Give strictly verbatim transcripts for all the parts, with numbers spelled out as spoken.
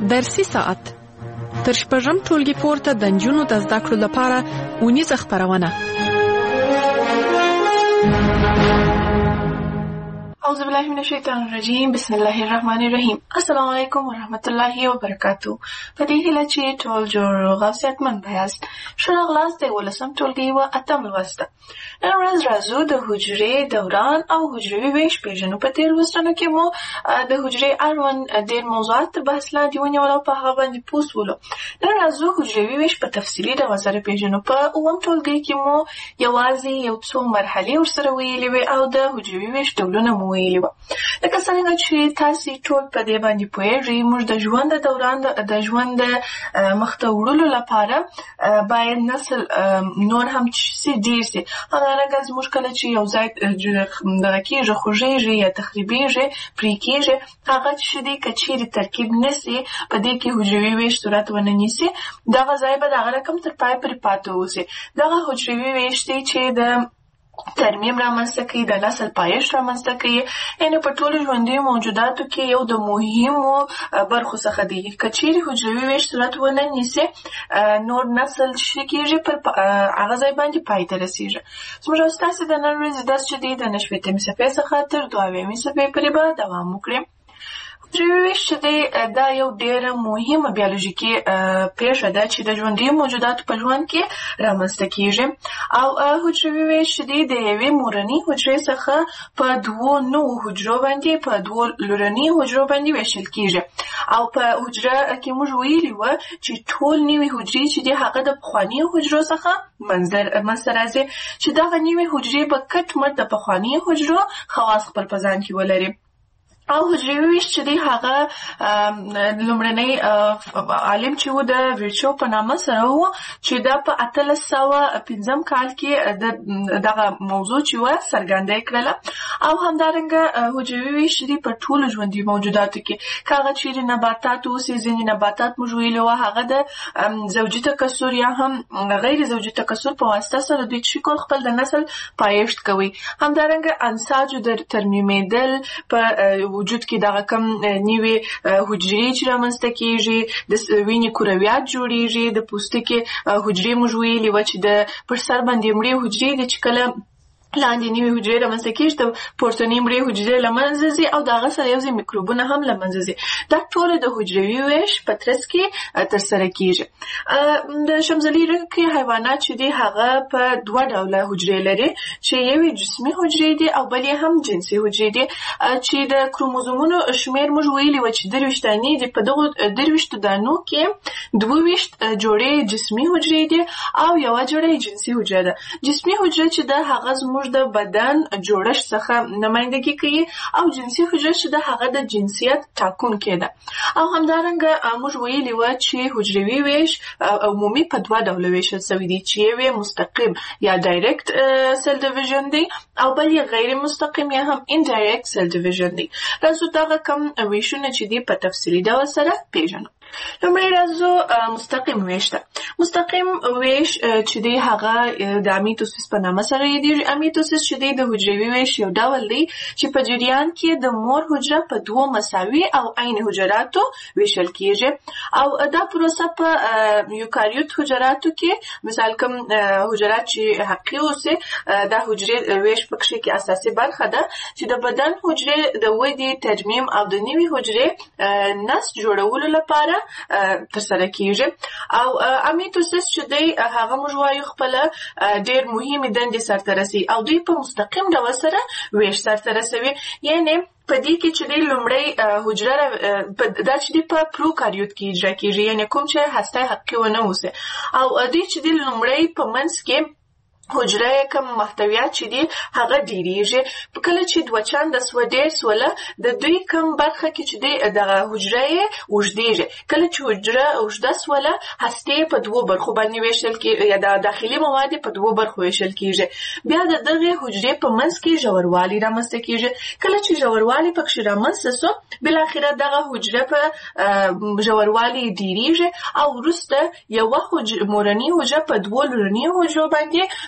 درسي ساعت تر شپږم ټولګي پورته د نجونو د زده کړو لپاره اونیزه خپرونه. اعوذ بالله من الشیطان الرجیم. بسم الله الرحمن الرحیم. السلام علیکم ورحمت الله وبرکاتو. په دې هیله چې ټول جوړ او صحتمند یاست. ښه راغلاست د ولسم ټولګي و اتم لوست. نن ورځ راځو د حجرې دوران او حجروي ویش پیژنو. په تیر لوستونو کې مو د حجرې اړوند ډېر موضوعات بحث لاندې ونیول او په هغه باندې پوه شولو. نن راځو حجروي ویش په تفصیلي ډول سره پیژنو. په اووم ټولګي کې مو یوازې یو څو مرحلې ورسره ویلې وې او د حجروي ویش ډولونه مو ویلي وو. لکه څنګه چې تاسې ټول په دې باندې پوهېږئ، موږ د ژوند د دوران د ژوند د مخته وړلو لپاره باید نسل نور هم چې ډېر سي. همدارنګه زموږ کله چې یو ځای دغه کېږي، خوږېږي یا تخریبېږي، پرې کېږي، هغه چې دی که چیرې ترکیب نه سي، په دې کې حجروي ویش صورت ونه نیسي، دغه ځای به د هغه رقم تر پایه پورې پاتې اوسي. دغه حجروي ویش دی چې د ترمیم رامنځته کوي، د نسل پایښت رامنځته کوي. یعنې په ټولو ژوندیو موجوداتو کې یو د مهمو برخو څخه دی. که چیرې حجروي ویش صورت ونه نیسي، نور نسل چې کېږي پر هغه ځای باندې پای ته رسېږي. زموږ او ستاسې د نن ورځې درس چې دی د نهه شپېتمې صفحې څخه تر دوه اویاومې صفحې پورې به دوام وکړي. حجروي ویش چې دی دا یو ډېره مهمه بیولوژیکي پېښه ده چې د ژوندیو موجوداتو په ژوند کې رامنځته کېږي. او حجروي ویش چې دی د یوې مورنۍ حجرې څخه په دوو نوو حجرو باندې په دوو لورنۍ حجرو باندې ویشل کېږي. او په حجره کې موږ ویلي وو چې ټول نوې حجرې چې دی هغه د پخوانیو حجرو څخه منځته راځي، چې دغه نوې حجرې به کټ مټ د پخوانیو حجرو خواص خپل په ځان کې ولري. او حجروي ویش چې دی هغه لومړنی عالم چې و د ویرچو په نامه سره و، چې دا په اتلس سوه پنځم کال کې دغه موضوع چې و څرګنده کړله. او همدارنګه حجروي ویش چې دی په ټولو ژوندي موجوداتو کې، که هغه چیرې نباتات اوسي، ځینې نباتات موږ ویلي وو هغه د زوجي تکثر یا هم غیر زوجي تکثر په واسطه سره دوی چې کول خپل د نسل پایښت کوي. همدارنګه انساجو د ترمیمېدل په وجود کې دغه کم نیوې حجرې چې رامنځته کېږي، د وینې کرویات جوړېږي، د پوستکي حجرې موږ ویلي وه چې د پر سر باندې مړې حجرې دي چې کله لاندې نوې حجرې رامنځته کېږي، د پورتنۍ مړې حجرې له منځه ځي او د هغه سره یو ځای میکروبونه هم له منځه ځي. دا ټوله د حجروي ویش په ترڅ کې ترسره کېږي. د شمزلي رنګې حیوانات چې دي هغه په دوه ډوله حجرې لري، چې یوې جسمي حجرې دي او بل یې هم جنسي حجرې دي. چې د کروموزومونو شمېر موږ ویلي وو چې درویشت دانې دي. په دغو درویشتو دانو کې دوه ویشت جوړې جسمي حجرې دي او یوه جوړه جنسي حجره ده. جسمي حجره چې ده هغه زموږ د بدن جوړښت څخه نمایندګي کوي، او جنسي حجره چې ده هغه د جنسیت ټاکونکې ده. او همدارنګه موږ ویلي وو چې حجروي ویش عمومي په دوه ډوله ویشل شوی دی، چې یو مستقیم یا ډایرکټ سیل ډیویژن دی او بل یې غیر مستقیم یا هم انډایرکټ سیل ډیویژن دی. راځو دغه کم ویشونه چې دی په تفصیلي ډول سره پیژنو. لومړی راځو مستقیم ویش ته. مستقیم ویش چې دی هغه د امیتوسیس په نامه سره یادېږي. امیتوسیس چې دی د حجروي ویش یو ډول دی چې په جریان کې د مور حجره په دوو مساوي او عین حجراتو ویشل کېږي. او دا پروسه په یوکاریوت حجراتو کې، مثال کوم حجرات چې حقیقي اوسي، دا حجرې ویش پکښې کې اساسي برخه ده چې د بدن حجرې د ودې، ترمیم او د نوې حجرې نسج جوړولو لپاره ترسره کېږي. او امیتوسیس چې دی هغه موږ وایو خپله ډېر مهمې دندې سرته رسوي او دوی په مستقیم ډول سره ویش سرته رسوي. یعنې په دې کې چې دی لومړی حجره دا چې دی په پروکاریوت کې اجرا کېږي، یعنې کوم چې هسته حقیقي ونه اوسي. او دوی چې دی لومړی په منځ کې حجره کم محتویات چې دي هغه ډیریږي. کله چې دوه چنده سوه ډېر سوله، د دوی کم برخه کې چې دی دغه حجره یې اوږدېږي. کله چې حجره اوږده سوله، هستې په دوو برخو باندې ویشل کېږي، یا د داخلي مواد په دوو برخو ویشل کېږي. بیا د دغې حجرې په منځ کې ژوروالی رامنځته کېږي. کله چې ژوروالی پکښې رامنځته سو، بالاخره دغه حجره په ژوروالی ډیریږي او وروسته یوه مورنۍ حجره په دوو لورنیو حجرو باندې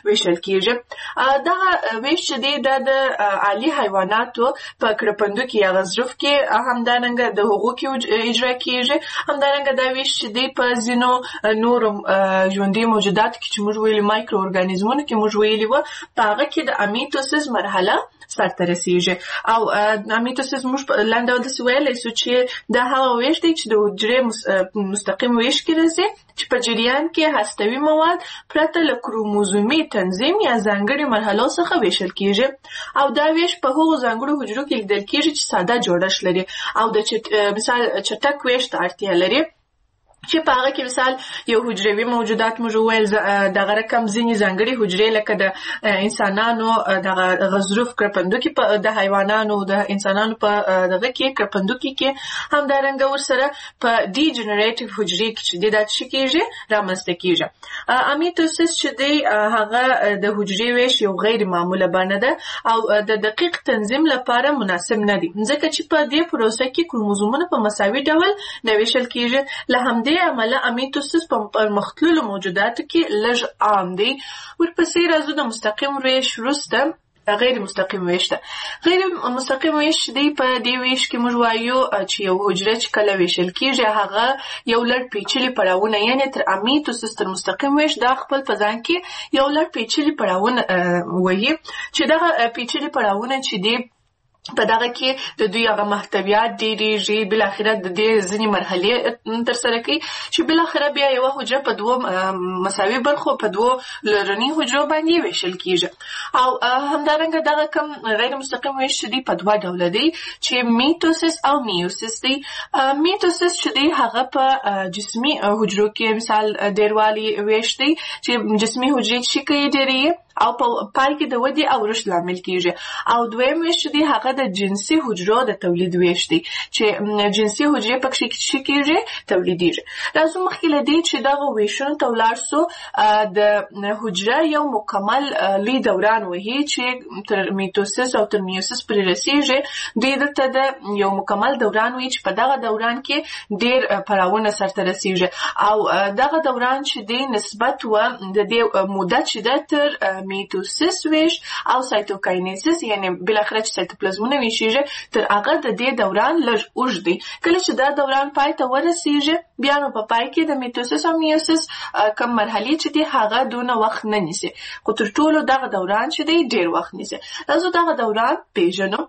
ویشل کیږي. دغه ویش چې دی دا د عالی حیواناتو په کرپندو کې یا غضروف کې همدارنګه د حقوق اجرا کیږي. همدارنګه دا ویش چې دی په ځینو نورو ژوندي موجوداتو کې چې موږ ویلي مایکرو ارګانیزمونو کې موږ ویلي وو په هغه کې د امیتوسیس مرحله سرته رسیږي. او امیتوسیس موږ په لاندې داسې ویلی سو چې دا هغه ویش دی چې د حجرې مستقیم ویش کې راځي چې په جریان کې هستوي مواد پرته له کروموزومي تنظیم یا ځانګړي مرحلو څخه ویشل کیږي. او دا ویش په هغو ځانګړو حجرو کې لیدل کیږي چې ساده جوړښت لري او د مثال چټک ویش ته اړتیا لري چې په هغه کې مثال یو حجروي موجودات موږ وویل دغه رقم ځینې ځانګړي حجرې لکه د انسانانو دغه غضروف کرپندوکي د حیوانانو د انسانانو په دغه کې کرپندوکي کې همدارنګه ورسره په ډي جنریټیو حجرې کې چې دی دا څه کېږي رامنځته کېږي. امیتوسیس چې دی هغه د حجرې ویش یو غیر معموله بڼه ده او د دقیق تنظیم لپاره مناسب نه دی ځکه چې په دې پروسه کې کروموزومونه په مساوي ډول نه ویشل کېږي. له همدې عمله امیتوسیس په پرمختللو موجوداتو کې لږ عام دی. ورپسې راځو د مستقیم ویش وروسته غیر مستقیم ویش ته. غیر مستقیم ویش دی په دې ویش کې موږ وایو چې یو حجره چې کله ویشل کېږي هغه یو لړ پیچلي پړاوونه یعنې تر امیتوسیس تر مستقیم ویش دا خپل په ځان کې یو لړ پیچلي پړاوونه وایي چې دغه پیچلي پړاوونه چې دی په دغه کې د دوی هغه محتویات ډېرېږي بالاخره د دې ځینې مرحلې ترسره کوي چې بالاخره بیا یوه حجره په دوو مساوي برخو په دوو لرني حجرو باندې ویشل کېږي. او همدارنګه دغه کم غیر مستقیم ویش چې دی په دوه ډوله دی چې میتوسیس او میوسیس دی. میتوسیس چې دی هغه په جسمي حجرو کې مثال ډېروالي ویش دی چې جسمي حجرې چې کوي ډېرې او په پای کې د ودې او رشد لامل کېږي. او دویم ویش دی هغه د جنسي حجرو د تولید ویش دی چې جنسي حجرې پکې څه کېږي تولیدېږي. راځو مخکې له دې چې دغه ویشونو ته ولاړ سو د حجره یو مکمل لوی دوران وهي چې تر میتوسیس او تر میوسیس پورې رسېږي. دوی دلته د یو مکمل دوران وهي چې په دغه دوران کې ډېر پړاوونه سرته رسېږي او دغه دوران چې دی نسبت و د دې موده چې ده تر میتوسیس ویش او سایتوکاینیسیس یعنی بالاخره چې سایتوپلازمونه ویشیږي تر هغه د دې دوران لږ اوږد دی. کله چې دا دوران پای ته ورسیږي بیا نو په پای کې د میتوسیس او میوسیس کم مرحلې چې دی هغه دونه وخت نه نیسي خو تر ټولو دغه دوران چې دی ډېر وخت نیسي. راځو دغه دوران پیژنو.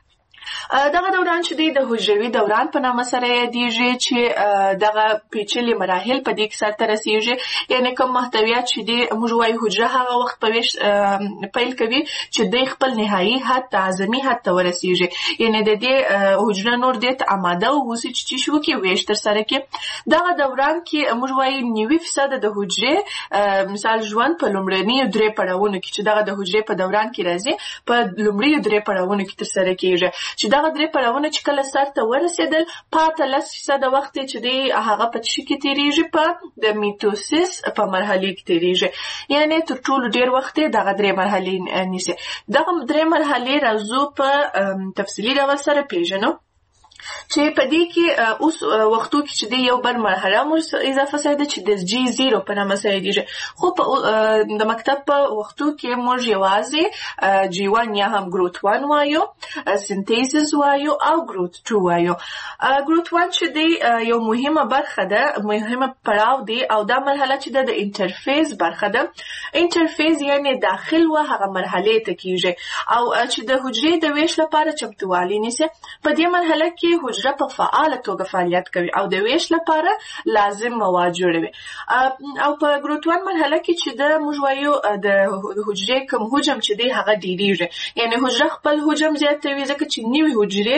دغه دوران چې دی د حجروي دوران په نامه سره یادېږي چې دغه پیچلي مراحل په دې کې سرته رسېږي یعنې کوم محتویات چې دی موږ وایو حجره هغه وخت په ویش پیل کوي چې دی خپل نهایي حد ته اعظمي حد ته ورسېږي یعنې د دې حجره نور دې ته اماده واوسي چې څه وکړي ویش ترسره کړي. دغه دوران کې موږ وایو نوي فیصده د حجرې مثال ژوند په لومړنیو درې پړاوونو کې چې دغه د حجرې په دوران کې راځي په لومړیو درې پړاوونو کې ترسره کېږي چې دغه درې پړاوونه چې کله سر ته ورسېدل پاته لس فیصده وخت چې دی هغه په څه کې تېرېږي په د میتوسیس په مرحلې کې تېرېږي یعنې تر ټولو ډېر وخت یې دغه درې مرحلې نیسي. دغه درې مرحلې راځو په تفصیلي ډول سره پیژنو چې په دې کې اوس وختو کې چې دی یو بل مرحله مو اضافه شوې ده چې د جی زیرو په نامه سره یادېږي خو د مکتب په وختو کې موږ یوازې جی وان یا هم ګروت وان وایو سنتیزس وایو او ګروت ټو وایو. ګروت وان چې دی یو مهمه برخه ده مهمه پړاو دی او دا مرحله چې ده د انټرفیس برخه ده. انټرفیس یعنې داخل و هغه مرحلې ته کېږي او چې د حجرې د ویش لپاره چمتووالی نیسي. په دې مرحله کې حجره په فعاله توګه فعالیت کوي او د ویش لپاره لازم مواد جوړوي. او په ګروت وان مرحله کې چې د موږ وایو د حجرې کوم حجم چې دی هغه ډېرېږي یعنې حجره خپل حجم زیاتوي ځکه چې نوې حجرې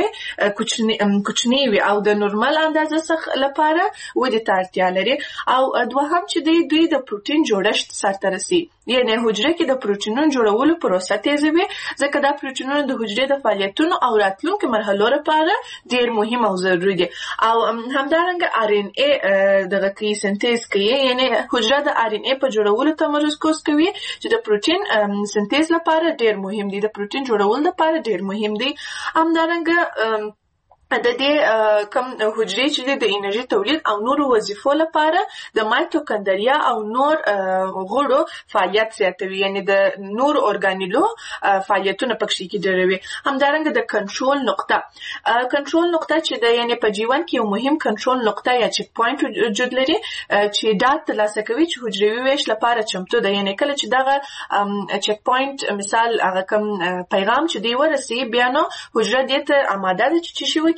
کوچنۍ وي او د نورمال اندازه څخه لپاره ودې ته اړتیا لري. او دوهم چې دی دوی د پروټین جوړښت سرته رسي یعنې حجره کې د پروټینونو جوړولو پروسه تیزوي ځکه دا پروټینونه د حجرې د فعالیتونو او راتلونکو مرحلو لپاره ډېر مهم او ضروري دي. او همدارنګه آر ان اے دغه کوي سنتیز کوي یعنې حجره د آر ان اے په جوړولو تمرکز کوي چې د پروټین سنتیز لپاره ډېر مهم دي د پروټین جوړولو لپاره ډېر مهم دي. همدارنګه د دې کم حجرې چې د انرژي تولید او نورو وظیفو لپاره د مایټوکاندریا او نور غړو فعالیت زیاتوي، یعنی د نور اورګانیلو فعالیتونه پکې کېدوي. همدارنګه د کنټرول نقطه کنټرول نقطه چې د یعنی په ژوند کې یو مهم کنټرول نقطه یا چک پوینټ وجود لري چې دا ترلاسه کوي چې حجروي ویش لپاره چمتو ده. یعنی کله چې دغه چک پوینټ مثال هغه کم پیغام چې دی ورسي بیا نو حجره دې ته آماده ده چې شي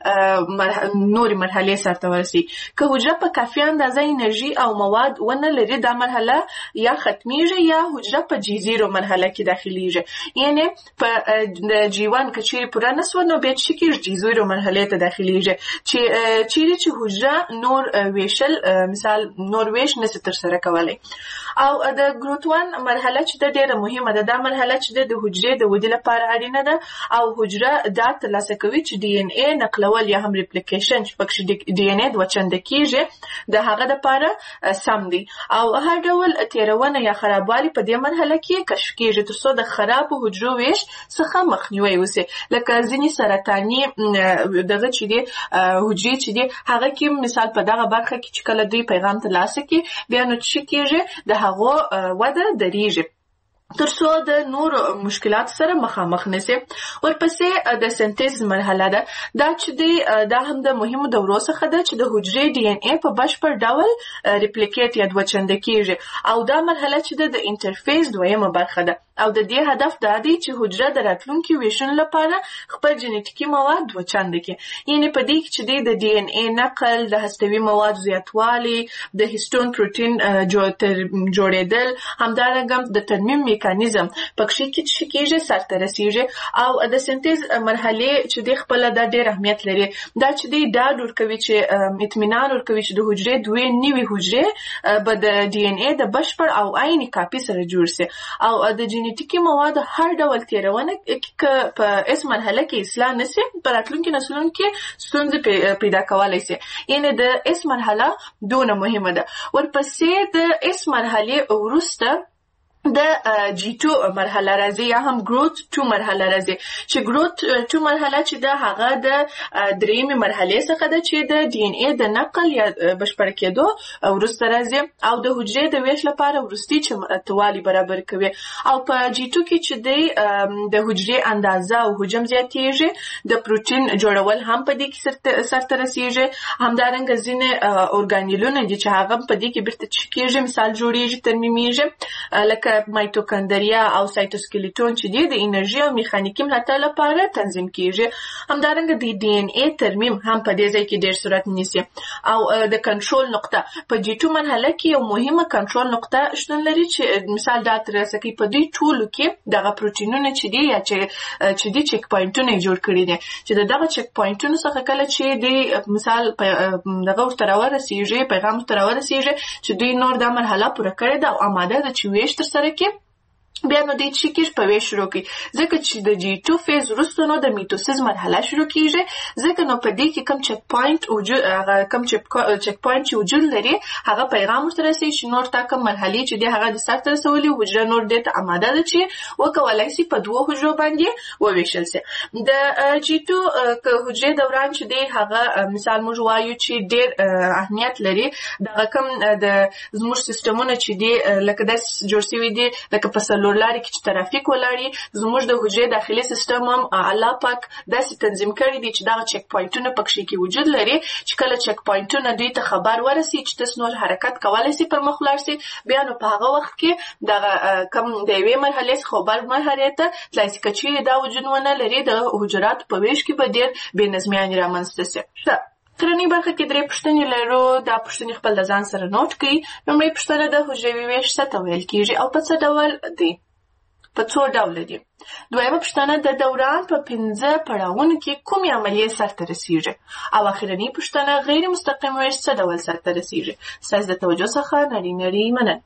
نوري مرحله سره ورسي. که حجره په کافي اندازه انرژي او مواد ونه لري دا مرحله یا ختميږي یا حجره په جی زیرو مرحله کې داخليږي. یعنی په د جیوان کچې پوره نسو نو به چې کې جی زیرو مرحله ته داخليږي چې چیرې چې حجره نور ویشل مثال نور ویش نس تر سره کولای. او د ګروت واحد مرحله چې د ډیره مهمه ده، دا مرحله چې د حجرې د ودې لپاره اړینه ده او حجره دا ترلاسه کوي چې ډي ان اي نقلول یا هم ریپلیکیشن چې پکې ډي ان اي د وچند کېږي د هغه لپاره سم دي. او هر ډول تیرونه یا خرابوالي په دې مرحله کې کشف کېږي ترڅو د خراب حجرو ویش څخه مخنیوي وشي. لکه ځینې سرطاني دغه چې دي حجرې چې دي هغه کې مثال په دغه برخه کې چې کله دوی پیغام ترلاسه کړي بیا نو چې کېږي د هغه وده دریږي ترڅو د نور مشکلات سره مخامخ نشي. ورپسې د سنتیز مرحله ده، دا چې دی دا هم د مهمو دورو څخه ده چې د حجرې ډي ان اي په بشپړ ډول ریپلیکیټ یا دوچند کېږي او دا مرحله چې د انټرفیس دویمه برخه ده او د دې هدف دا دی چې حجره د راتلونکي ویشن لپاره خپل جنټیکي مواد دوچند کړي. یعنی په دې کې چې د ډي ان اي نقل، د هستوي مواد زیاتوالی، د هیستون پروتین جوړېدل، همدارنګه د ترمیم میکانیزم پکې کې چې کېږي سرته رسیږي. او د سنتیز مرحله چې د خپل د ډېر اهمیت لري، دا چې د ډاډ ورکوي چې اطمینان ورکوي چې د حجرې دوی نوي حجرې به د ډي ان اي د بشپړ او عیني کاپي سره جوړ شي. او د جنټیکي مواد هر ډول تیرونه کې په اس مرحله کې اصلاح نشي په راتلونکي نسلونو کې ستونزې پیدا کولای شي. یعنی د اس مرحله دونه مهمه ده. ورپسې د اس مرحله وروسته د جی ټو مرحله راځي یا هم ګروت ټو مرحله راځي چې ګروت ټو مرحله چې د هغه د درېمې مرحله څخه ده چې د ډي ان اي د نقل یا بشپړ کېدو وروسته راځي او د حجرې د ویش لپاره وروستي چمتووالی برابر کوي. او په جی ټو کې چې د حجرې اندازه او حجم زیاتېږي، د پروتین جوړول هم په دې کې سرته رسیږي. همدارنګه ځینې اورګانیلونه دي چې هغه په دې کې بیرته کېږي مثال جوړېږي ترمیمیږي لکه مایټوکاندریا او سایټوسکلیټون چې دی د انرژي او میخانیکي ملاتړ لپاره تنظیم کیږي. همدارنګه د ډي ان اي ترمیم هم په دې ځای کې ډېر صورت نیسي. او د کنټرول نقطه په جی ټو مرحله کې یو مهمه کنټرول نقطه شتون لري چې مثال دا ترلاسه کوي په دې ټولو کې دغه پروتینونه چې دی یا چې چې دی چک پوینټونه جوړ کړي دي چې دغه چک پوینټونو څخه کله چې دی مثال دغه ورته راورسیږي پیغام ورته راورسیږي چې دوی نور د مرحله پوره کړې ده او آماده ده چې ویش تر سره کې بیا نو د چیکیش په ویش شروع کی. ځکه چې د جی ټو فیز وروسته نو د میټوسیس مرحله شروع کیږي، ځکه نو په دې کې کم چک پوینټ وجود هغه کم چک چک پوینټ چې وجود لري هغه پیغام ورته رسي چې نور تا کوم مرحله چې دی هغه د سخت رسولي حجره نور د آماده ده چې وکولای شي په دوه حجرو باندې وویشل شي. د جی ټو که حجره دوران چې دی هغه مثال موږ وایو چې ډېر اهمیت لري. دغه کم د زموږ سیستمونه چې دی لکه د جوړ شوی دی لکه په لاري کې چې ترافیک ولاړی زموږ د حجرې داخلي سیستم هم الله پاک داسې تنظیم کړی دی چې دا چک پوینټونه پکې کې وجود لري چې کله چک پوینټونه دوی ته خبر ورسي چې تاسو نور حرکت کولای شئ پر مخ لاړ شئ بیا نو په هغه وخت کې دا کم د یوې مرحلې څخه بل مرحلې ته تلای شي چې دا وجود ونه لري د حجرات په ویش کې به ډېر بې نظمیانې رامنځته شي. ترنی برخه کې درې پوښتنې لرو. دا پوښتنې خپل د ځان سره نوٹ کړئ. لومړی پوښتنه د حجروي ویش څه ته ویل کېږي او په څه ډول دی؟ په څو ډوله دي؟ دویمه پوښتنه د دوران په پنځه پړاوونو کې کومې عملیې سرته رسیږي؟ او اخرنۍ پوښتنه غیر مستقیم ویش څه ډول سرته رسیږي؟ ستاسو د توجه څخه نړۍ نړۍ مننه.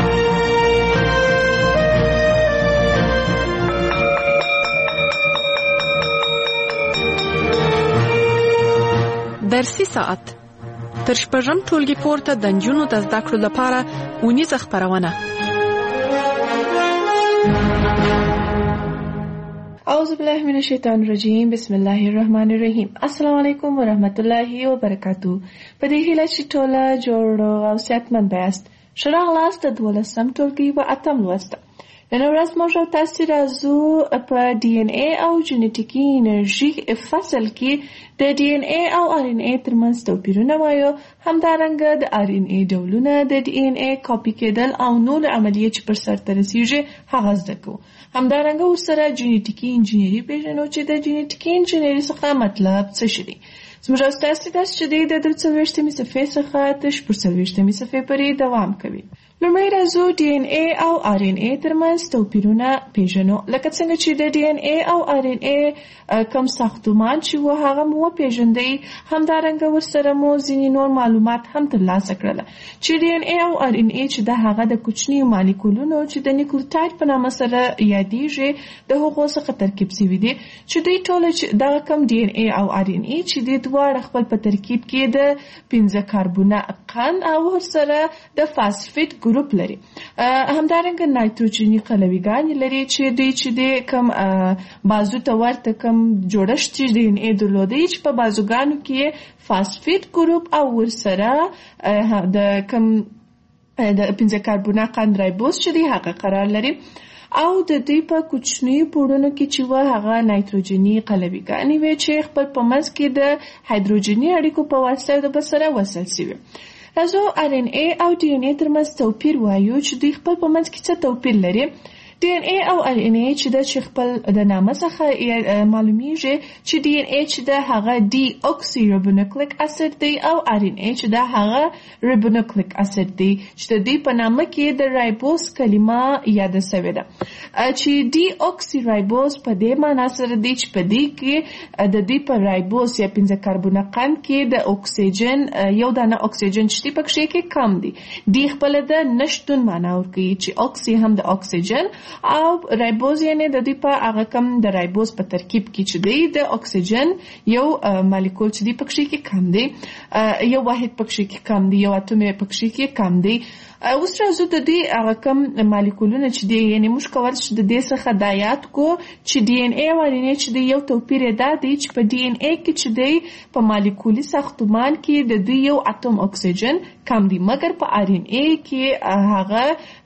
درسي ساعت تر شپږم ټولګي پورته د نجونو د زده کړو لپاره اونیزه خپرونه. اعوذ بالله من الشیطان الرجیم بسم الله الرحمن الرحیم. السلام علیکم ورحمت الله وبرکاتو. په دې هیله چې ټوله جوړ او صحتمند یاست. ښه راغلاست د دولسم ټولګي په اتم لوست. نن ورځ موږ تاسو راځو په ډي ان اي او جینټیکي انرژي فصل کې د ډي ان اي او ار ان اي ترمنځ توپیرونه وایو. همدارنګه د ار ان اي ډولونه، د ډي ان اي کاپي کېدل او نور عملیې چې پر سرته رسیږي هغه زده کوو. همدارنګه ورسره جینټیکي انجینري پیژنو چې د جینټیکي انجینري څخه مطلب څه شي دی. زموږ ستاسو درس چې دی د درې څلوېښتمې صفحې څخه تر شپږ څلوېښتمې صفحې پورې دوام کوي. لومړی راځو ډي ان اي او ار ان اي ترمنځ توپیرونه پیژنو. لکه څنګه چې د ډي ان اي او ار ان اي کوم ساختمان چې و هغه مو وپیژندئ، همدارنګه ورسره مو ځینې نور معلومات هم ترلاسه کړل چې ډي ان اي او ار ان اي چې د هغه د کوچنیو مالیکولونو چې د نیوکلیوټاید په نامه سره یادیږي د هغو څخه ترکیب شوي دي، چې دوی ټول دغه کوم ډي ان اي او ار ان اي چې د دواړه خپل په ترکیب کې د پنځه کاربونه قند او ورسره د فاسفیټ ګروپ لري. همدارنګه نایتروجني قلویګان لري چې دوی چې د کوم بازو ته ورته کوم جوړښت چې ډي ان اي درلودي چې په بازوګانو کې فاسفیټ ګروپ او ورسره د کوم د پنځه کاربونه قند رایبوز چې دی هغه قرار لري، او د دوی په کوچنیو پوړونو کې چې و هغه نایتروجني قلویګانې وي چې خپل په منځ کې د هایدروجني اړیکو په واسطه د بسره وصل شوي. راځو ار ان اي او ډي ان اي ترمنځ توپیر وایو چې دوی خپل په منځ کې څه توپیر لري. ډي ان اي او ار ان اي چې د خپل د نامه څخه معلومیږي چې ډي ان اي چې د هغه ډي اوکسي رایبونوکلیک اسید دی او ار ان اي چې د هغه رایبونوکلیک اسید دی چې د دې په نامه کې د رایبوز کلمه یاد شوې ده، چې ډي اوکسي رایبوز په دې معنی سره دی چې په دې کې د دې په رایبوز یا پنځه کاربونه قند کې د اکسیجن یو دانه اکسیجن چې پکې کې کم دی. ډي خپل د نشټون معنی ورکوي چې اوکسي هم د اکسیجن او رایبوز یعنی د دې په هغه کم د رایبوز په ترکیب کې چې دی د اکسیجن یو مالیکول چې دی پکې کې کم دی، یو واحد پکې کې کم دی، یو اتوم پکې کې کم دی. اوس راځو د دې هغه کم مالیکولونه چې دی یعنی موږ کول چې د دې څخه د یاد کو چې ډي ان اي او ار ان اي چې دی یو توپیر دا دی چې په ډي ان اي کې چې دی په مالیکولي ساختمان کې د دوی یو اتوم اکسیجن کم دی، مګر په ار ان اي کې هغه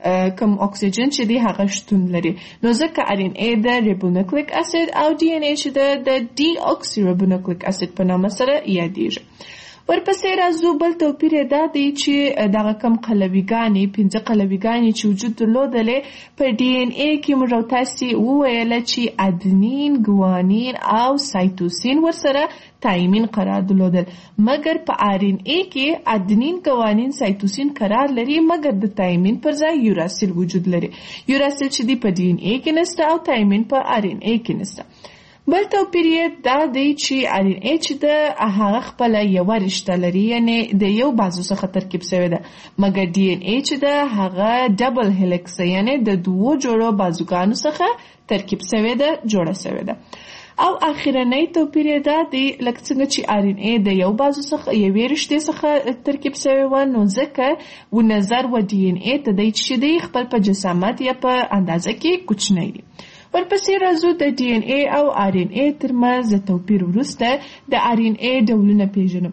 کم اکسیجن چې دی هغه شتون لري. نو ځکه ار ان اي د رایبونوکلیک اسید او ډي ان اي چې د ډي اوکسي رایبونوکلیک اسید په نامه سره یادیږي. ورپسې راځو بل توپیر دا دی چې دغه کم قلویګانې پنځه قلویګانې چې وجود درلودلې په ډي ان اي کې موږ تاسو وویل چې ادنین، ګوانین او سایتوسین ورسره تایمین قرار درلودل، مګر په ار ان اي کې ادنین، ګوانین، سایتوسین قرار لري مګر د تایمین پر ځای یوراسیل وجود لري. یوراسیل چې دی په ډي ان اي کې نشته او تایمین په ار ان اي کې نشته. بل توپیر دا دی چې ار ان اي چې د هغه خپل یو رشته لري یعنی د یو بازو څخه ترکیب شوی ده، مګر ډي ان اي چې د هغه ډبل هلیکس یعنی د دوو جوړو بازوګانو څخه ترکیب شوی ده، جوړه شوی ده. او اخیرنی توپیر دا دی لکه څنګه چې ار ان اي د یو بازو څخه یوې رشتې څخه ترکیب شوی و، نو ځکه و نظر و ډي ان اي ته دی چې دی خپل په جسامت یا په اندازه کې کوچنی دی. ورپسې راځو د ډي ان اي او ار ان اي ترمنځ د توپیر وروسته د ار ان اي ډولونه پیژنو.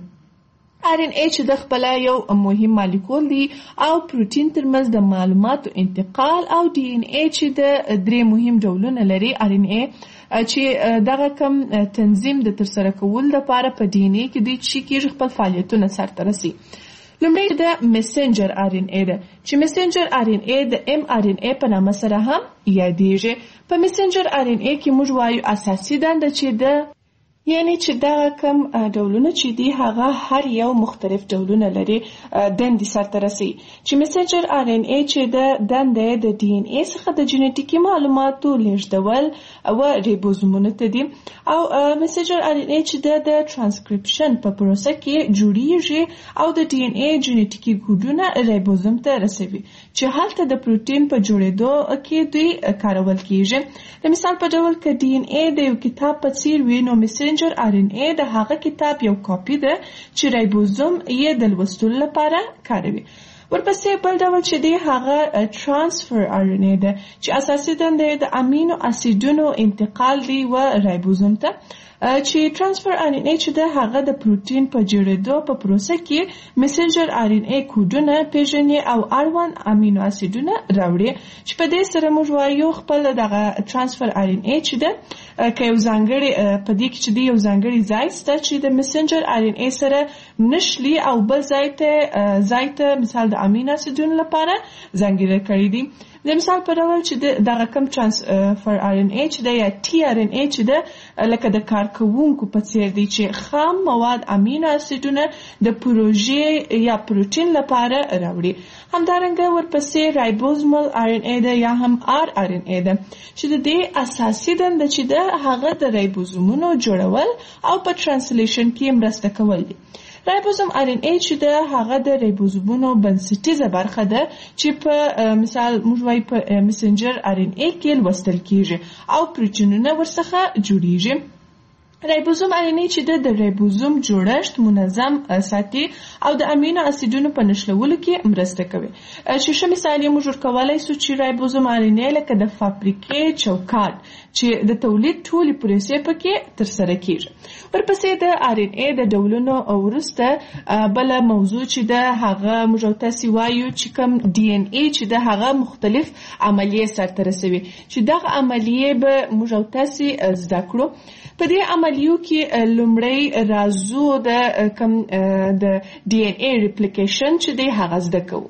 ار ان اي چې د خپل یو مهم مالیکول دی او پروتین ترمنځ د معلوماتو انتقال، او ډي ان اي چې د درې مهم ډولونه لري. ار ان اي چې دغه کم تنظیم د ترسره کول لپاره په ډي ان اي کې د چې کې خپل فعالیتونه سرته رسي. لومړی د میسنجر ار ان اي ده چې میسنجر ار ان اي د ام ار ان اي په نامه سره هم یادیږي. په میسنجر ار ان اي کې موږ وایو اساسي دنده چې د یعنی چې دا کم ډولونه چې دی هغه هر یو مختلف ډولونه لري دندې سرته رسي. چې میسنجر ار ان اي چې د دندې د ډي ان اي څخه د جینټیکي معلوماتو لیږدول او ریبوزومونو ته دي، او میسنجر ار ان اي چې د ترانسکریپشن په پروسه کې جوړیږي او د ډي ان اي جینټیکي کوډونه ریبوزوم ته رسوي چې هلته د پروتین په جوړېدو کې دوی کارول کیږي. د مثال په ډول که ډي ان اي د یو کتاب په څیر وي، نو میسنجر ار ان اي د هغه کتاب یو کاپی ده چې رایبوزوم یې د لوستلو لپاره کاروي. ورپسې بل ډول چې دی هغه ترانسفر آر ان اے ده چې اساسي دنده د امینو اسیدونو انتقال دی و رایبوزوم ته چې ترانسفر آر ان اے چې ده هغه د پروتین په جوړېدو په پروسه کې میسنجر آر ان اے کوډونه پیژني او اړوند امینو اسیدونه راوړي چې په دې سره موږ وایو خپل دغه ترانسفر آر ان اے چې ده که یو ځانګړی په دې کې چې دی یو ځانګړی ځای شته چې د میسنجر آر ان اے سره نشلی او بل ځای ته ځای ته مثال د امینو اسیدونو لپاره ځانګړی کړی دي. د مثال په ډول چې دغه کم ترانسفر آر ان اے چې دی یا ټي آر ان اے چې ده لکه د کارکوونکو په څیر دی چې خام مواد امینو اسیدونه د پروژې یا پروتین لپاره راوړي. همدارنګه ورپسې رایبوزومل آر ان اے ده یا هم آر آر ان اے ده چې د دې اساسي دنده چې ده هغه د رایبوزومونو جوړول او په ترانسلیشن کې مرسته کول دي. رایبوزوم آر ان اے چې ده هغه د رایبوزومونو بنسټیزه برخه ده چې په مثال موږ وایو په میسنجر آر ان اے کې لوستل کیږي او پروتینونه ورڅخه جوړیږي. رایبوزوم آر ان اے چې ده د رایبوزوم جوړښت منظم ساتي او د امینو اسیدونو په نښلولو کې مرسته کوي. چې ښه مثال یې موږ ورکولی سو چې رایبوزوم آر ان اے لکه د فابریکې چوکاټ چې د تولید ټولې پروسې پکې ترسره کیږي. ورپسې د آر ان اے د ډولونو وروسته بله موضوع چې ده هغه موږ او تاسې وایو چې کوم ډي ان اے چې ده هغه مختلف عملیې سرته رسوي چې دغه عملیې به موږ او تاسې زده کړو. په دې عملیو کې لومړی راځو د کوم د ډي ان اے ریپلیکیشن چې دی هغه زده کوو.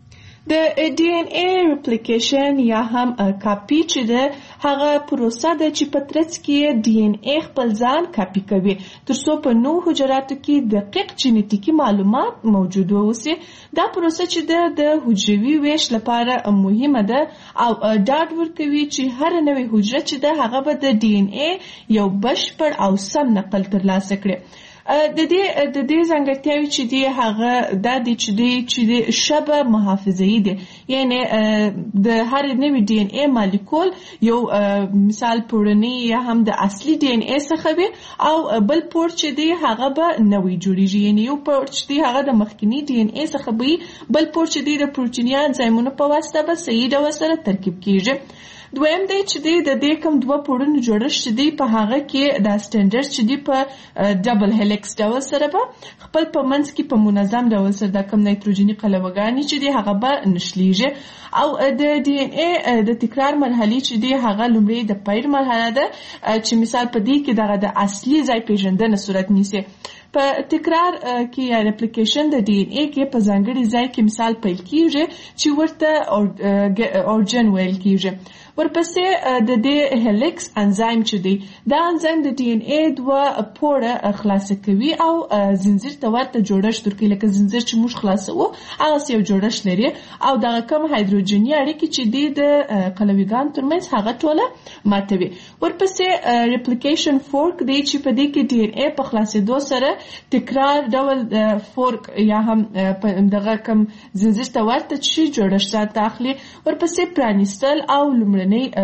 د ډي ان اے ریپلیکیشن یا هم کاپی چې ده هغه پروسه ده چې په ترڅ کې ډي ان اے خپل ځان کاپی کوي ترڅو په نو حجراتو کې دقیق جینیټیکي معلومات موجود واوسي. دا پروسه چې ده د حجروي ویش لپاره مهمه ده او ډاډ ورکوي چې هر نوې حجره چې ده هغه به د ډي ان اے یو بشپړ او سم نقل ترلاسه کړي. د دې د دې ځانګړتیاوې چې دی هغه دا دی چې دی چې دی شبه محافظه‌ای دی، یعنی د هر نوې ډي ان اے مالیکول یو مثال پوړنی یا هم د اصلي ډي ان اے څخه وي او بل پور چې دی هغه به نوې جوړیږي، یعنی یو پور چې دی هغه د مخکنی ډي ان اے څخه به بل پور چې دی د پروتینیا انزایمونو په واسطه به صحیح ډول سره ترکیب کیږي. دویم دی چې دی د دې کوم دوه پوړونو جوړښت چې دی په هغه کې د سټنډرډ چې دی په ډبل هلیکس ډول سره به خپل په منځ کې په منظم ډول سره د کوم نایتروجني قلوهګانې چې دی هغه به نښلیږي او د ډي ان اے د تکرار مرحلې چې دی هغه لومړی د پیر مرحله ده چې مثال په دې کې دغه د اصلي ځای پیژندنه صورت نیسي. په تکرار کې یا ریپلیکیشن د ډي ان اے کې په ځانګړي ځای کې مثال پیل کیږي چې ورته اورجن ویل کیږي. ورپسې د دې هلیکس انزایم چې دی دا انزایم د ډي ان اے دوه پوره خلاصه کوي او زنجیر ته ورته جوړښت ورکوي، لکه زنجیر چې موږ خلاصوو هغه یو جوړښت لري او دغه کوم هایدروجني اړیکې چې دی د قلویګانو ترمنځ هغه ټوله ماتوي. ورپسې ریپلیکیشن فورک دی چې په دې کې ډي ان اے په خلاصېدو سره تکرار ډول فورک یا هم دغه کوم زنجیر ته ورته چې جوړښت راته اخلي. ورپسې پرانیستل او لومړنۍ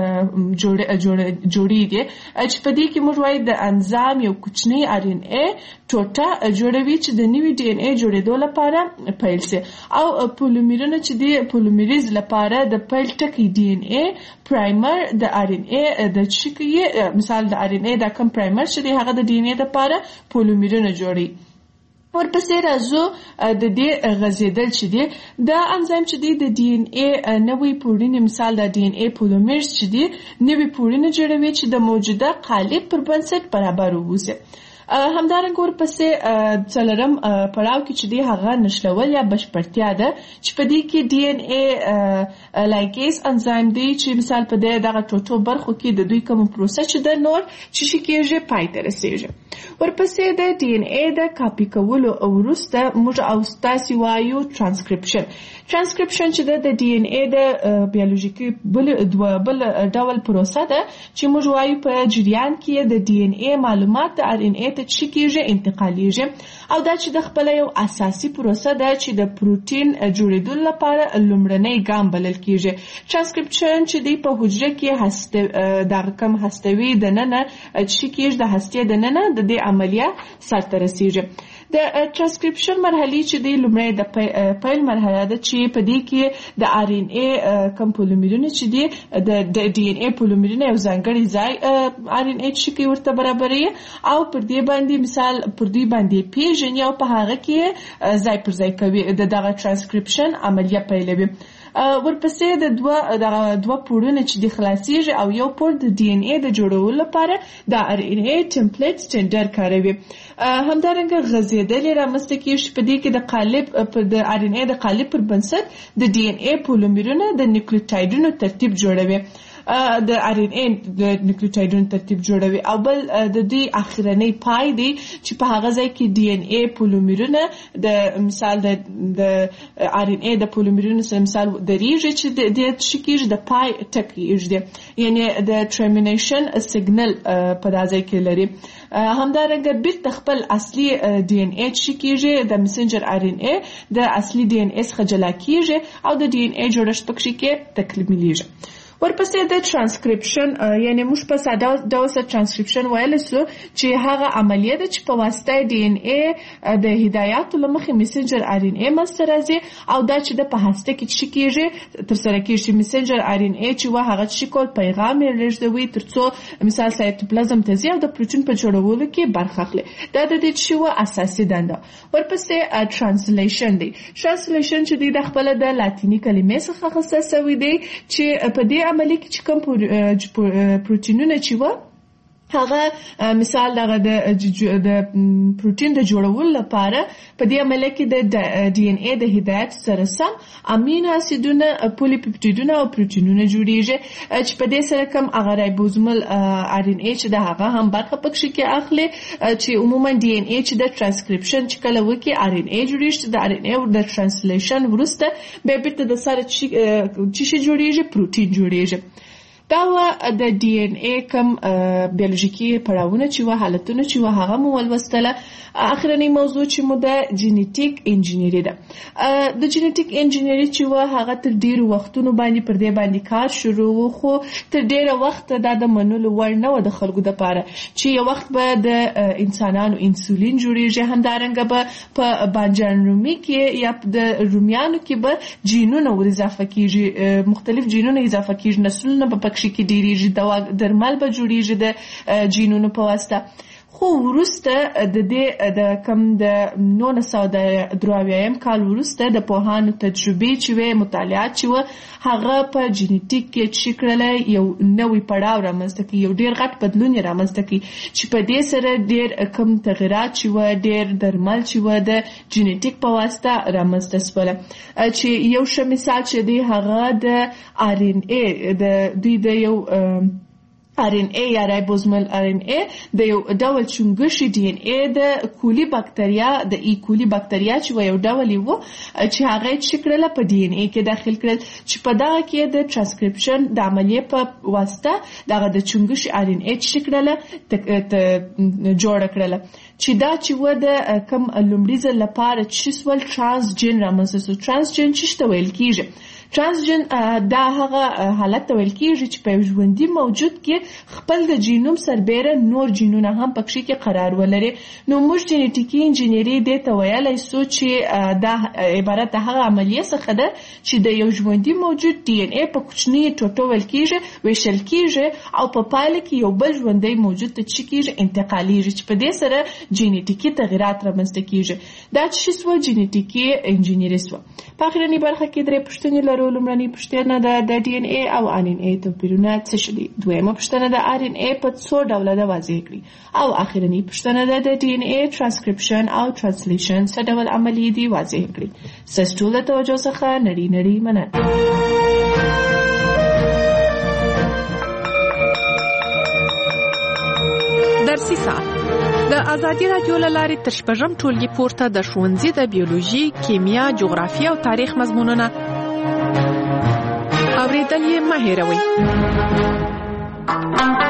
جوړې دي چې په دې کې موږ وایو د انزایم یو کوچنی آر ان اے ټوټه جوړوي چې د نوي ډي ان اے جوړېدو لپاره پیل سي او پولیمرونه چې دی پولیمریز لپاره د پیل ټکی ډي ان اے پرایمر د آر ان اے د چیکي مثال د آر ان اے د کوم پرایمر چې دی هغه د ډي ان اے لپاره پولیمرونه جوړي. ورپسې راځو د دې غځېدل چې دی دا انزایم چې دی د ډي ان اے نوې پوړنې مثال د ډي ان اے پولیمرز چې دی نوې پوړنې جوړوي چې د موجوده قالب پر بنسټ برابر واوسي. همدارنګه ورپسې څلورم پړاو کې چې دی هغه نښلول یا بشپړتیا ده چې په دې کې ډي ان اے لایګیز انزایم دی چې مثال په دې دغه ټوټو برخو کې د دوی کوم پروسه چې د نور چې شي کېږي پای ته رسېږي. ورپسې د ډي ان اے د کاپي کولو وروسته موږ او تاسې وایو ترانسکریپشن. ترانسکریپشن چې د ډي ان اے د بیولوژیکي بل بل ډول پروسه ده چې موږ وایو په جریان کې د ډي ان اے معلومات د آر ان اے ته چې کېږي انتقالیږي او دا چې د خپل یو اساسي پروسه ده چې د پروتین جوړېدو لپاره لومړنی ګام بلل کېږي. ترانسکریپشن چې دی په حجره کې هسته د کم هستوي د ننه چې کېږي د هستې د ننه د دې عملیه سرته رسېږي. د ترانسکریپشن مرحله چې د لومړی د پیل مرحله ده چې په دې کې د آر ان اے کوم پولیمرونه چې دي د ډي ان اے پولیمرونه یو ځانګړي ځای آر ان اے چې کې ورته برابري او پر دې باندې مثال پر دې باندې پیژني او په هغه کې ځای پر ځای کوي د دغه ترانسکریپشن عملیه پیلوي. ورپسې د دوه د دوه پوړونه چې د خلاصيږي او یو پوړ د ډي ان اے د جوړولو لپاره د آر ان اے ټمپلیټ سټینډر کاروي. همدارنګه غځېدلې رامنځته کیږي په دې کې د قالب په د آر ان اے د قالب پر بنسټ د ډي ان اے پولیمرونه د نیوکلیوټایډونو ترتیب جوړوي د آر ان اے د نیوکلیوټایډونو ترتیب جوړوي او بل د دې اخرنۍ پای دی چې په هغه ځای کې ډي ان اے پولیمرونه د مثال د د آر ان اے د پولیمرونو سره مثال درېږي چې د دې شکیږي د پای ټکی یعنی د ټرمینیشن سیګنل په دې ځای کې لري. همدارنګه بیرته خپل اصلي ډي ان اے چې کېږي د میسنجر آر ان اے د اصلي ډي ان اے څخه جلا کېږي او د ډي ان اے جوړښت پکې کې تکمیلېږي. ورپسې د ترانسکریپشن یعنی موږ په ساده ډول سره ترانسکریپشن ویلی سو چې هغه عملیه ده چې په واسطه ډي ان اے د هدایاتو له مخې میسنجر آر ان اے منځته راځي او دا چې د په هسته کې چې کېږي ترسره کېږي چې میسنجر آر ان اے چې وه هغه چې کول پیغام یې لېږدوي تر څو مثال سایتوپلازم ته ځي او د پروټین په جوړولو کې برخه اخلي. دا د دې چې وه اساسي دنده. ورپسې ترانسلیشن دی. ترانسلیشن چې دی د خپله د لاتیني کلمې څخه اخیسته سوی دی چې په دې عملی کې چې کوم پروتینونه چې وه هغه مثال دغه د د پروتین د جوړولو لپاره په دې عملیه کې د ډي ان اے د هدایت سره سم امینو اسیدونه پولیپپټیدونه او پروتینونه جوړیږي چې په دې سره کوم هغه رایبوزومل آر ان اے چې د هغه هم برخه پکې کې اخلي چې عموما ډي ان اے چې د ترانسکریپشن چې کله وکړي آر ان اے جوړیږي د آر ان اے د ترانسلیشن وروسته بیا بیرته د سره چې شي جوړیږي پروتین جوړیږي. دا و د ډي ان اے کوم بیولوژیکي پړاوونه چې و حالتونه چې و هغه مو ولوستله. اخرنۍ موضوع چې مو د جینیټیک انجینری ده. د جینیټیک انجینری چې و هغه تر ډیرو وختونو باندې پر دې باندې کار شروع و خو تر ډیره وخت دا د منلو وړ نه و د خلکو دپاره چې یو وخت به د انسانانو انسولین جوړیږي. همدارنګه به په بانجان رومي کې یا د رومیانو کې به جینونه ور اضافه کیږي مختلف جینونه اضافه کیږي نسلونه به پکې کې ډیریږي دوا درمل به جوړیږي د جینونو په واسطه. خو وروسته د دې د کم د نولس سوه درې اویایم کال وروسته د پوهانو تجربې چې وې مطالعات چې وه هغه په جینیټیک کې چې کړله یو نوی پړاو رامنځته کړي یو ډېر غټ بدلون یې رامنځته کړي چې په دې سره ډېر کم تغیرات چې وه ډېر درمل چې وه د جینیټیک په واسطه رامنځته سوله چې یو ښه مثال چې دی هغه د آر ان اے د دوی د یو آر ان اے یا رایبوزومل آر ان اے د یو ډول چونګښي ډي ان اے د کولی بکتریا د ای کولی بکتریا چې یو ډول وو چې هغه چې کړله په ډي ان اے کې داخل کړل چې په دغه کې د ترانسکریپشن د عملیې په واسطه دغه د چونګښي آر ان اے چې کړله جوړ کړله چې دا چې و د کم لومړي ځل لپاره چې سول ترانسجن رامنځته سو. ترانسجن څه ته ویل کیږي؟ ترانسجن دا هغه حالت ته ویل کیږي چې په ژوندي موجود کې خپل د جینوم سربیره نور جینونه هم پکې کې قرار ولري. نو موږ جینیټیکي انجینری دې ته ویلی سو چې دا عبارت د هغه عملیه څخه ده چې د یو ژوندي موجود ډي ان اے په کوچني ټوټو ویل کیږي ویشل کیږي او په پایله کې یو بل ژوندی موجود ته چې کیږي انتقالیږي چې په دې سره جینیټیکي تغیرات رامنځته کیږي. دا چې سو جینیټیکي انجینری سو. په اخرنۍ برخه کې درې پوښتنې لرو. لومړنۍ پوښتنه ده د ډي ان اے او آر ان اے توپیرونه څه شي دي. دویمه پوښتنه د آر ان اے په څو ډوله ده واضح کړي او اخرنۍ پوښتنه ده د ډي ان اے ترانسکریپشن او ترانسلیشن څه ډول عملیې دي واضح کړي. ستاسو ټول د توجه څخه نړۍ نړۍ مننه. درسي ساعت د ازادي رادیو له لارې تر شپږم ټولګي پورته د ښوونځي د بیولوژي، کیمیا، جغرافیه او تاریخ مضمونونه اوریدل یې مه هېروئ.